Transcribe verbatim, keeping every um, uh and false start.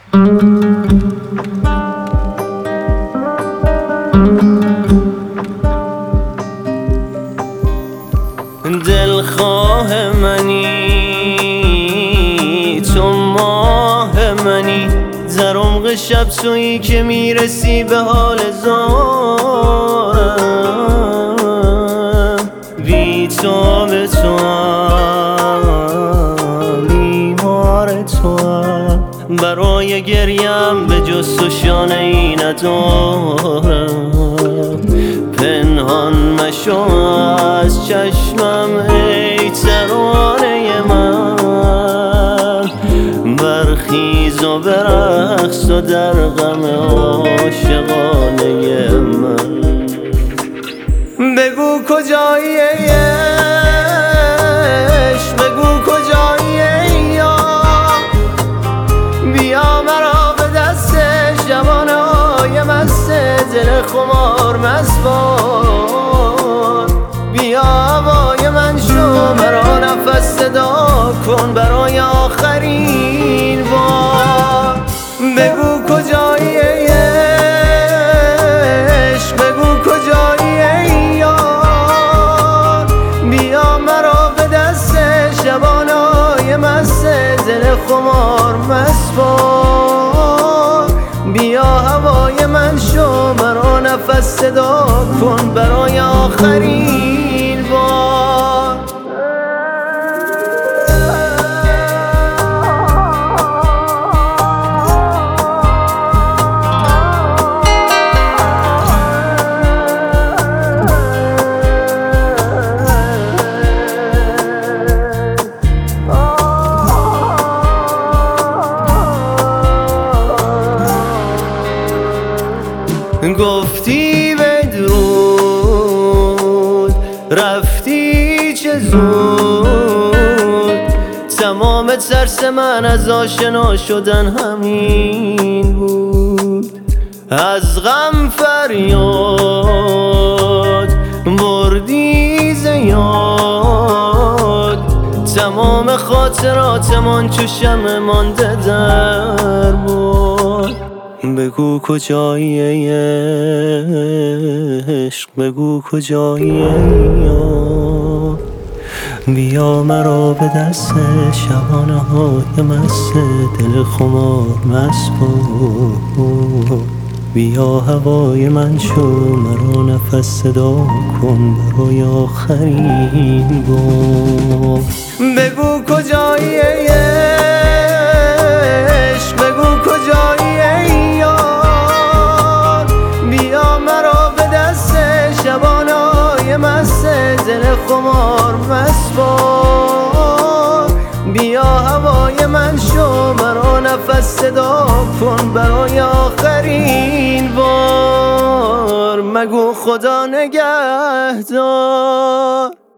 دلخواه منی، تو ماه منی، در عمق شب تویی که میرسی به حال زارم. بی تو به توام، بیمار توام، برای گریم به جز تو شانه ای ندارم. پنهان مشو از چشمم ای ترانه من، برخیز و برقص و در غم عاشقانه من. بگو کجایی ای عشق، بگو کجایی ای یار، بیا مرا به دست شبانه های مست دل خمار مست باد. بیا هوای من شو، مرا نفس صدا کن برای آخرین بار. بگو کجایی ای عشق، بگو کجایی ای یار، بیا مرا به دست شبانه های مست دل خمار مست باد. بیا هوای من شو، مرا نفس صدا کن برای آخرین بار. گفتی بدرود، رفتی چه زود، تمام ترس من از آشنا شدن همین بود. از غم فریاد بردی ز یاد، تمام خاطراتمان چو شمع مانده در باد. بگو کجایی ای عشق، بگو کجایی ای یار، بیا مرا به دست شبانه های مست دل خمار مست باد. بیا هوای من شو، مرا نفس صدا کن برای آخرین بار. بگو کجایی ای عشق، بگو کجایی ای یار، بیا مرا به دست شبانه های مست دل خمار مست باد. بیا هوای من شو، مرا نفس صدا کن برای آخرین بار. مگو خدا نگهدار.